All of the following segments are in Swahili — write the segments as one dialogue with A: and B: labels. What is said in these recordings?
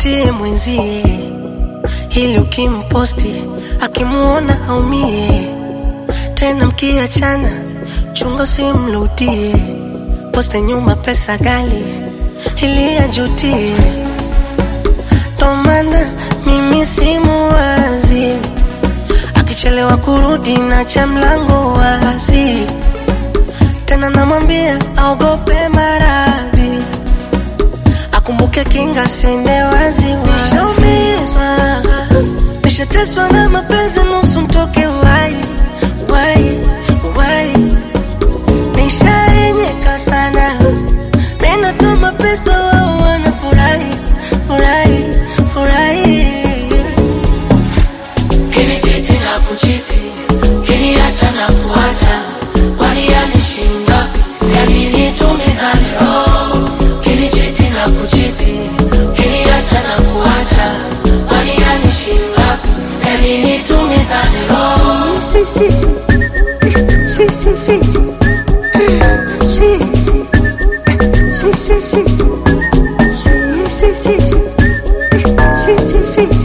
A: usimvutie mwenzie, ili ukimposti akimuona aumie. Tena mkiachana chunga usimrudie, poste nyuma pesa gali ili ajutie. Ndo maana mimi simuwazi, akichelewa kurudi nacha mlango wazi. Tena namwambia aogope maradhi, akumbuke kinga sende wazi. Nishaumizwa, nishateswa na mapenzi nusu mtoke wai, wai, wai. Nishaenyeka sana, mena tuma pesa wao wanafurahi, furahi, furahi.
B: Kinichiti na kuchiti, kiniacha na kuacha, kwani yanishinda? Yani tumizane roho. Kinichiti na kuchiti, kiniacha na kuacha, kwani yanishinda? Yani tumizane roho.
A: Si, si, si. Si, si, si, si. Si, si. Si, si, si, si. Si, si, si, si. Si, si, si, si.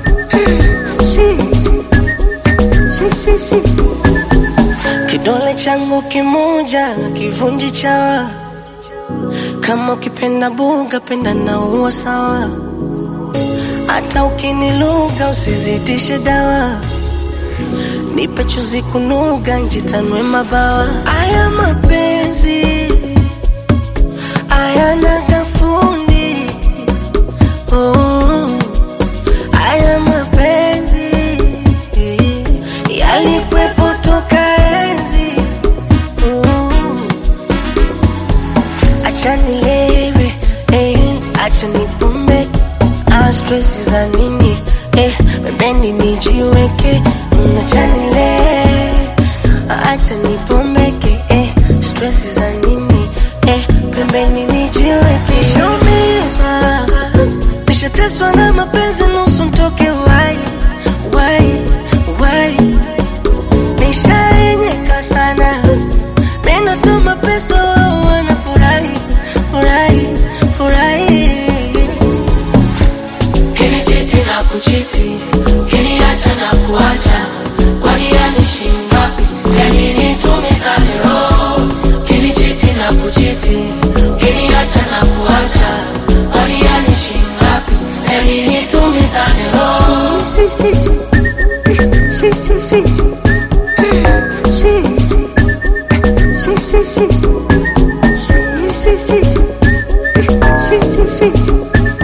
A: Si, si, si. Kidole changu kimoja kivunji chawa, kama ukipenda buga penda na uwa sawa. Hata ukiniluga usizidishe dawa, nipe chuzi kunuga njitanwe mabawa. Aya mapenzi ayana gafundi, oh. Aya mapenzi yalikwepo toka enzi, oh. Acha nilewe, acha nipumbe, stress za nini, pembeni nijiweke. Acha nilewe, acha nipombeke, stress za nini, pembeni nijiweke. Nishaumizwa, nishateswa na mapenzi nusu mtoke wai, wai, wai. Nishaenyeka sana, mena tuma pesa wao wanafurahi, furahi, furahi.
B: Kinichiti na kuchiti, kiniacha na kuacha, kwani yanishinda? Yani tumizane roho. Kinichiti na kuchiti, kiniacha na kuacha, kwani yanishinda? Yani tumizane roho.
A: Si, si, si. Si, si, si, si. Si, si. Si, si, si, si. Si, si, si, si. Si, si, si, si.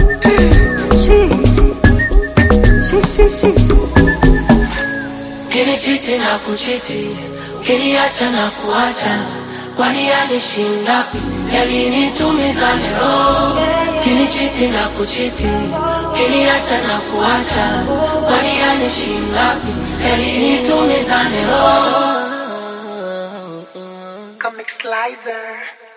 A: Si, si, si, si.
B: Kinichiti na kuchiti, kiniacha na kuacha, kwani yanishinda? Yani tumizane roho. Kinichiti na kuchiti, kiniacha na kuacha, kwani yanishinda? Yani tumizane roho.
A: Comic Slicer.